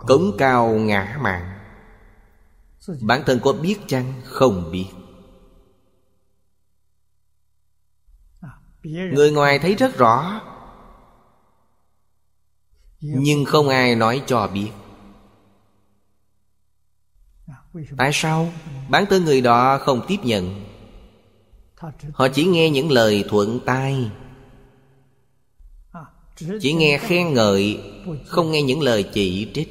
cống cao ngã mạn. Bản thân có biết chăng? Không biết. Người ngoài thấy rất rõ, nhưng không ai nói cho biết. Tại sao? Bản thân người đó không tiếp nhận. Họ chỉ nghe những lời thuận tai, chỉ nghe khen ngợi, không nghe những lời chỉ trích.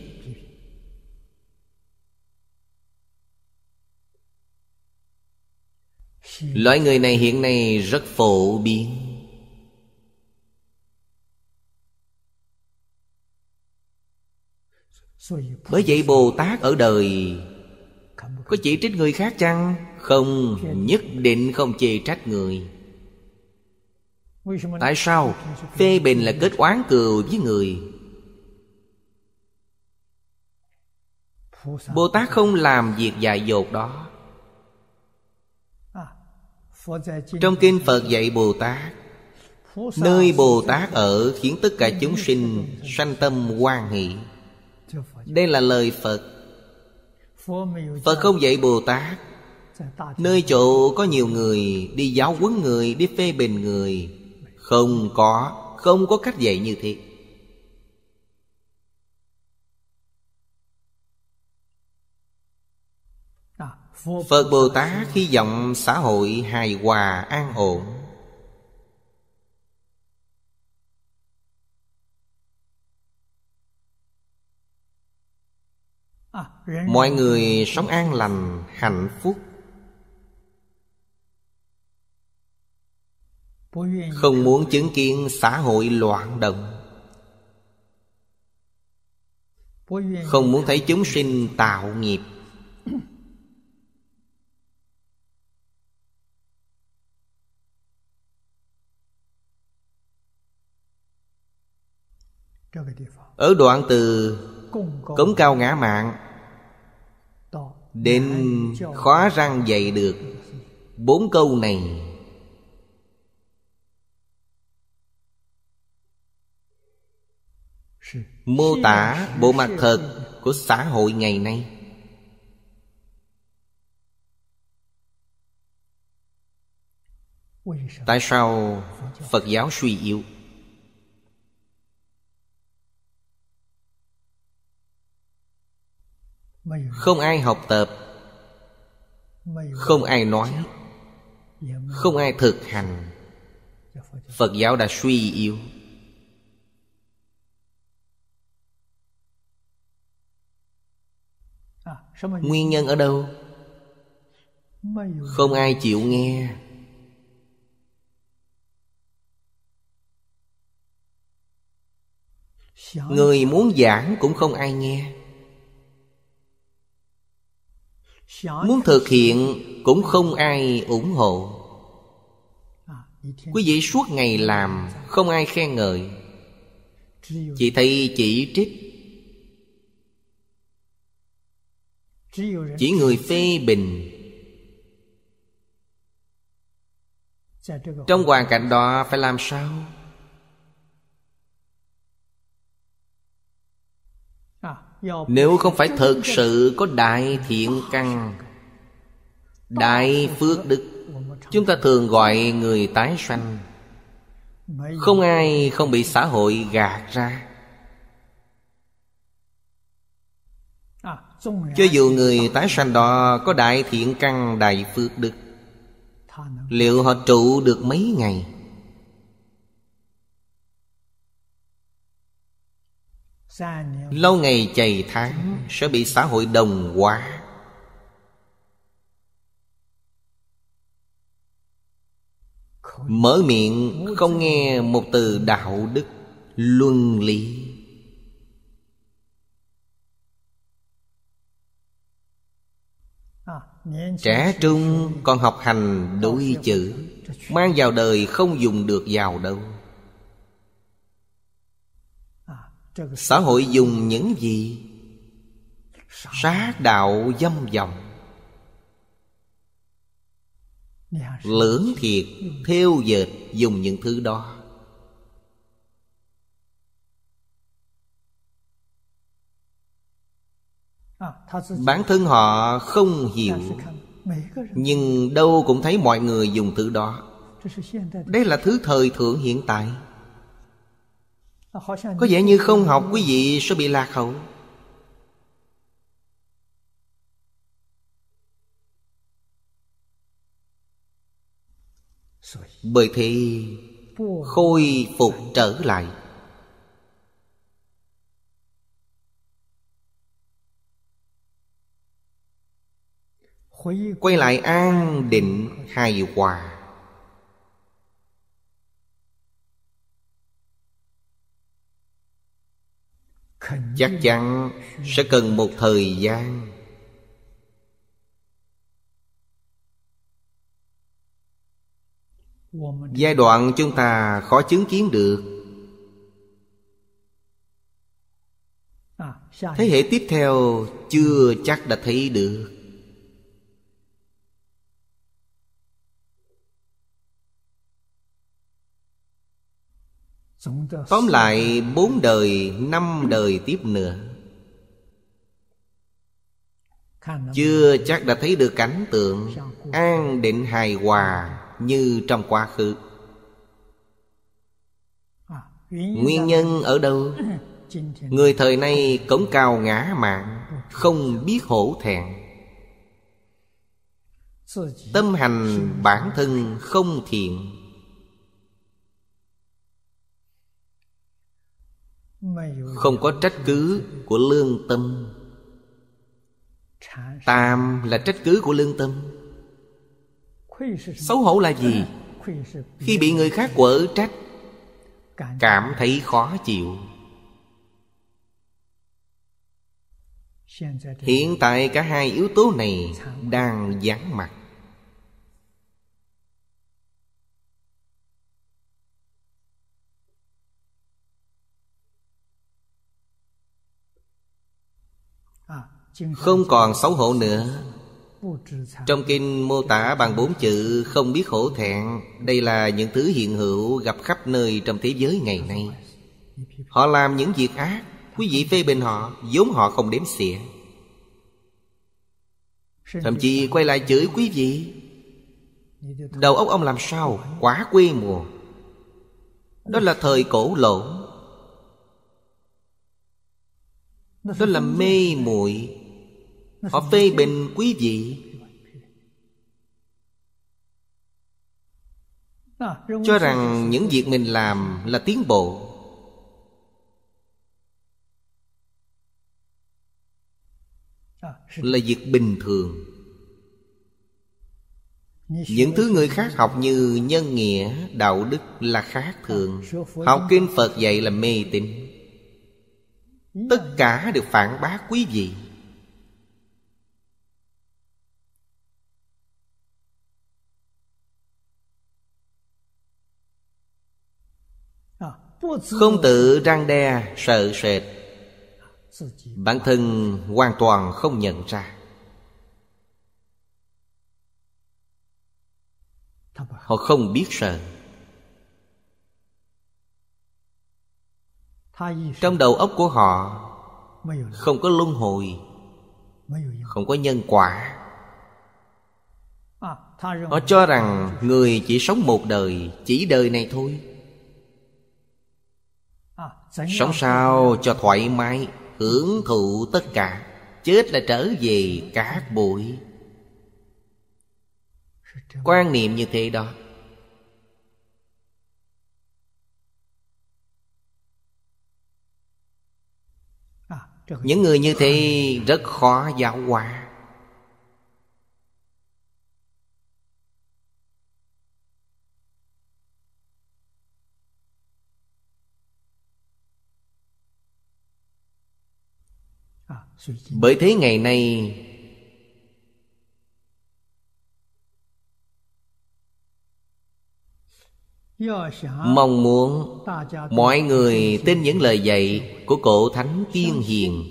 Loại người này hiện nay rất phổ biến. Bởi vậy Bồ Tát ở đời có chỉ trích người khác chăng? Không, nhất định không chê trách người. Tại sao? Phê bình là kết oán cừu với người. Bồ Tát không làm việc dại dột đó. Trong kinh Phật dạy Bồ Tát, nơi Bồ Tát ở khiến tất cả chúng sinh sanh tâm hoan hỷ. Đây là lời Phật. Phật không dạy Bồ Tát nơi chỗ có nhiều người đi giáo huấn người, đi phê bình người. Không có cách dạy như thế. Phật Bồ Tát hy vọng xã hội hài hòa an ổn. Mọi người sống an lành, hạnh phúc, không muốn chứng kiến xã hội loạn động, không muốn thấy chúng sinh tạo nghiệp. Ở đoạn từ cống cao ngã mạn đến khóa răng dạy được 4 câu này, mô tả bộ mặt thật của xã hội ngày nay. Tại sao Phật giáo suy yếu? Không ai học tập, không ai nói, không ai thực hành. Phật giáo đã suy yếu. Nguyên nhân ở đâu? Không ai chịu nghe. Người muốn giảng cũng không ai nghe. Muốn thực hiện cũng không ai ủng hộ. Quý vị suốt ngày làm, không ai khen ngợi, chỉ thấy chỉ trích. Chỉ người phê bình. Trong hoàn cảnh đó phải làm sao? Nếu không phải thực sự có đại thiện căn, đại phước đức, chúng ta thường gọi người tái sanh. Không ai không bị xã hội gạt ra. Cho dù người tái sanh đó có đại thiện căn, đại phước đức, liệu họ trụ được mấy ngày? Lâu ngày chày tháng sẽ bị xã hội đồng hóa. Mở miệng không nghe một từ đạo đức, luân lý. Trẻ trung còn học hành đối chữ, mang vào đời không dùng được vào đâu. Xã hội dùng những gì? Sát đạo dâm vọng, lưỡng thiệt, thêu dệt, dùng những thứ đó. Bản thân họ không hiểu, nhưng đâu cũng thấy mọi người dùng thứ đó. Đây là thứ thời thượng hiện tại. Có vẻ như không học quý vị sẽ bị lạc hậu. Bởi thế khôi phục trở lại. Quay lại an định hài hòa. Chắc chắn sẽ cần một thời gian. Giai đoạn chúng ta khó chứng kiến được. Thế hệ tiếp theo chưa chắc đã thấy được. Tóm lại 4 đời, 5 đời tiếp nữa, chưa chắc đã thấy được cảnh tượng an định hài hòa như trong quá khứ. Nguyên nhân ở đâu? Người thời nay cống cao ngã mạn, không biết hổ thẹn. Tâm hành bản thân không thiện, không có trách cứ của lương tâm. Tam là trách cứ của lương tâm. Xấu hổ là gì? Khi bị người khác quở trách, cảm thấy khó chịu. Hiện tại cả hai yếu tố này đang vắng mặt. Không còn xấu hổ nữa. Trong kinh mô tả bằng 4 chữ không biết hổ thẹn. Đây là những thứ hiện hữu gặp khắp nơi trong thế giới ngày nay. Họ làm những việc ác, quý vị phê bình họ, vốn họ không đếm xỉa. Thậm chí quay lại chửi quý vị. Đầu óc ông làm sao? Quá quê mùa. Đó là thời cổ lỗ. Đó là mê muội. Họ phê bình quý vị, cho rằng những việc mình làm là tiến bộ. Là việc bình thường. Những thứ người khác học như nhân nghĩa, đạo đức là khác thường. Học kinh Phật dạy là mê tín. Tất cả đều phản bác quý vị. Không tự răn đe, sợ sệt, bản thân hoàn toàn không nhận ra. Họ không biết sợ. Trong đầu óc của họ không có luân hồi, không có nhân quả. Họ cho rằng người chỉ sống một đời, chỉ đời này thôi. Sống sao cho thoải mái, hưởng thụ tất cả, chết là trở về cát bụi. Quan niệm như thế đó. Những người như thế rất khó giáo hóa. Bởi thế ngày nay mong muốn mọi người tin những lời dạy của cổ thánh tiên hiền.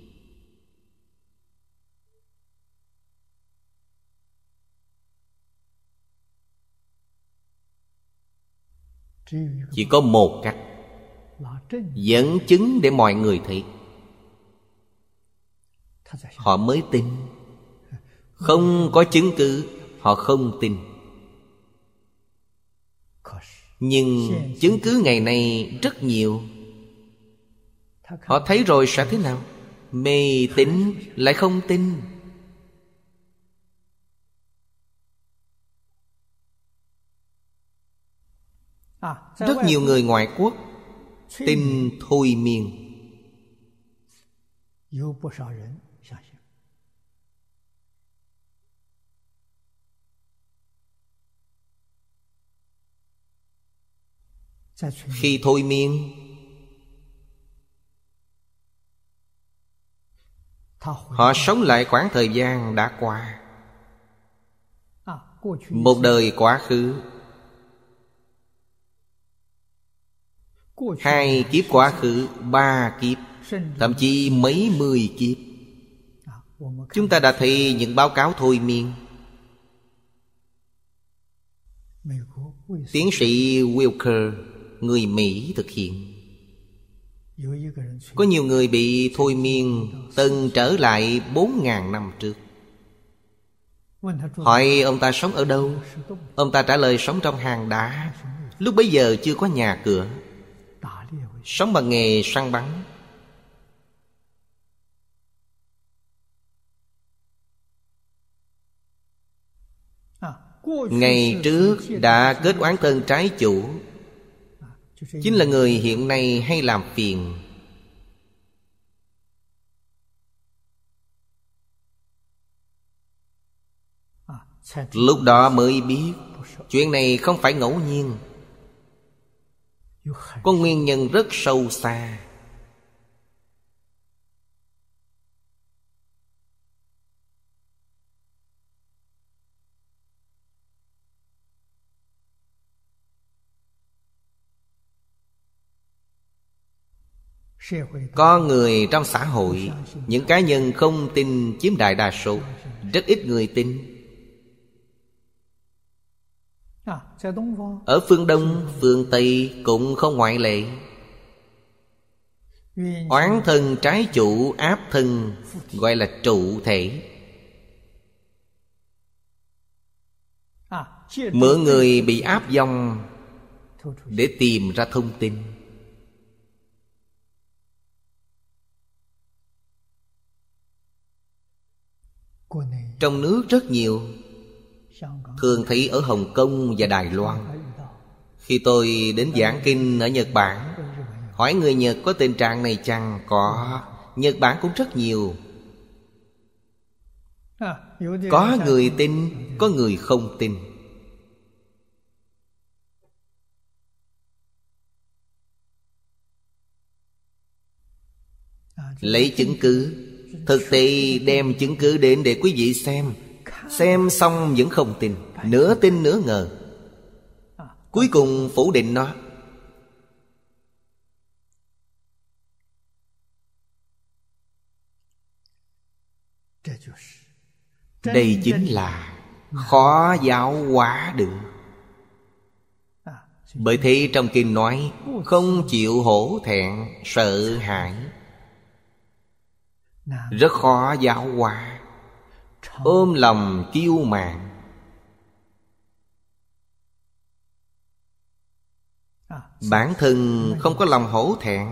Chỉ có một cách: dẫn chứng để mọi người thấy. họ mới tin. Không có chứng cứ, họ không tin. Nhưng chứng cứ ngày nay rất nhiều. Họ thấy rồi sẽ thế nào? Mê tín lại không tin. Rất nhiều người ngoại quốc tin thôi miên. Khi thôi miên, họ sống lại khoảng thời gian đã qua. Một đời quá khứ, 2 kiếp quá khứ, 3 kiếp, thậm chí mấy 10 kiếp. Chúng ta đã thấy những báo cáo thôi miên. Tiến sĩ Wilker, người Mỹ thực hiện. Có nhiều người bị thôi miên từng trở lại 4.000 năm trước. Hỏi ông ta sống ở đâu? Ông ta trả lời sống trong hang đá. Lúc bấy giờ chưa có nhà cửa, sống bằng nghề săn bắn. Ngày trước đã kết oán thân trái chủ, chính là người hiện nay hay làm phiền. Lúc đó mới biết chuyện này không phải ngẫu nhiên, có nguyên nhân rất sâu xa. Có người trong xã hội, những cá nhân không tin chiếm đại đa số, rất ít người tin. Ở phương Đông, phương Tây cũng không ngoại lệ. Oán thân trái chủ áp thân gọi là trụ thể. Mượn người bị áp vong để tìm ra thông tin. Trong nước rất nhiều, thường thấy ở Hồng Kông và Đài Loan. Khi tôi đến giảng kinh ở Nhật Bản, hỏi người Nhật có tình trạng này chăng? Có. Nhật Bản cũng rất nhiều. Có người tin, có người không tin. Lấy chứng cứ, thực tế đem chứng cứ đến để quý vị xem. Xem xong vẫn không tin, nửa tin nửa ngờ, cuối cùng phủ định nó. Đây chính là khó giáo hóa được. Bởi thế trong kinh nói không chịu hổ thẹn, sợ hãi, rất khó giáo hóa. Ôm lòng kiêu mạn, bản thân không có lòng hổ thẹn,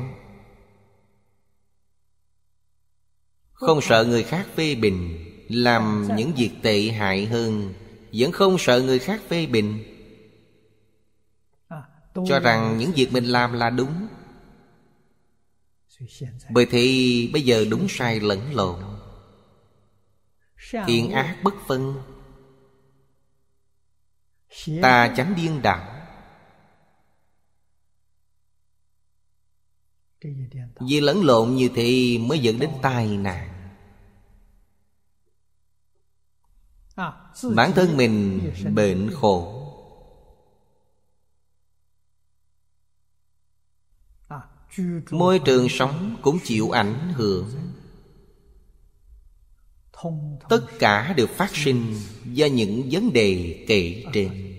không sợ người khác phê bình, làm những việc tệ hại hơn, vẫn không sợ người khác phê bình, cho rằng những việc mình làm là đúng. Bởi thì bây giờ đúng sai lẫn lộn, thiện ác bất phân, tà chánh điên đảo. Vì lẫn lộn như thế mới dẫn đến tai nạn. Bản thân mình bệnh khổ, môi trường sống cũng chịu ảnh hưởng. Tất cả đều phát sinh do những vấn đề kể trên.